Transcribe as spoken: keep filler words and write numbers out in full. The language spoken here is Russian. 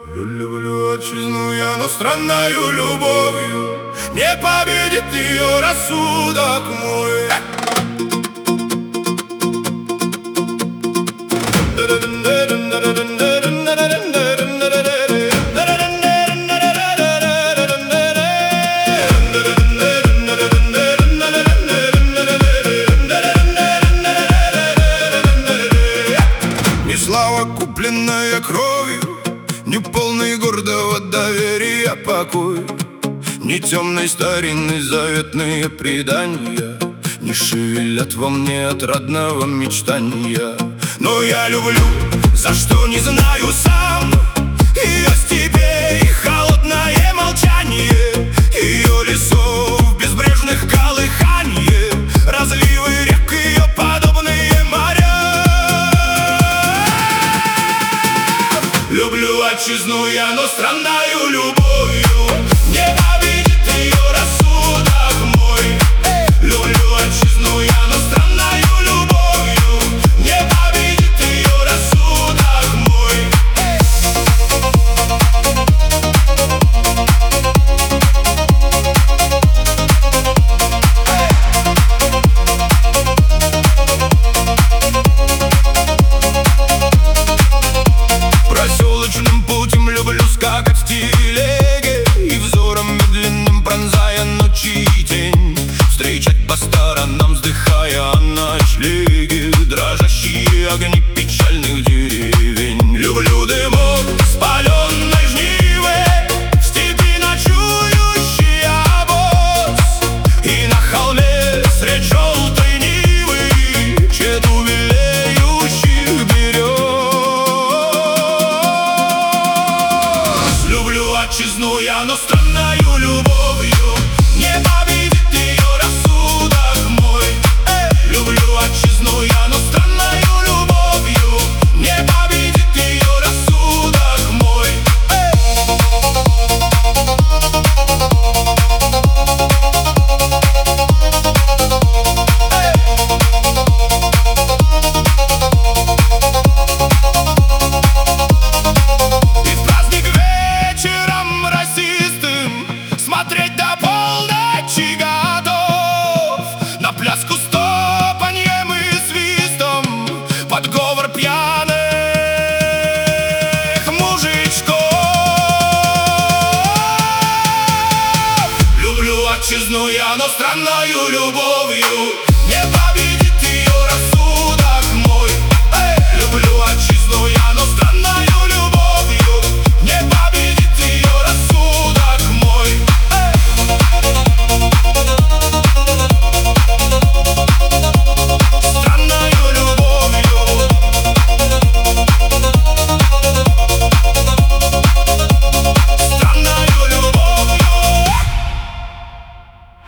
Люблю отчизну я, но странною любовью не победит ее рассудок мой. Не слава, купленная кровью, не полный гордого доверия покой, не темной старинной заветные предания не шевелят во мне отрадного мечтания. Но я люблю, за что не знаю сам, ее степей холодное молчание, ее лесов безбрежных колыханье, разливы рек ее подобные моря. Люблю отчизну я, но странною любовью не победит ее рассудок мой. Люблю отчизну я, но странною любовью не победит ее рассудок мой. Проселочным путем люблю скакать в телеге и взором медленным пронзая ночи и тень, встречать по сторонам, вздыхая о ночлеге дрожащие огни печальных деревень. Люблю дымок спаленной жнивы, в степи ночующий обоз, и на холме средь желтой нивы чету белеющих берез. Люблю отчизну я, но странною любовью не победит ее рассудок мой. Люблю отчизну я, но странною любовью не победит ее рассудок мой. И в праздник вечером расистым смотреть до полночи готов, на пляску с топаньем и свистом, под говор пьяных мужичков. Люблю отчизну я, но странною любовью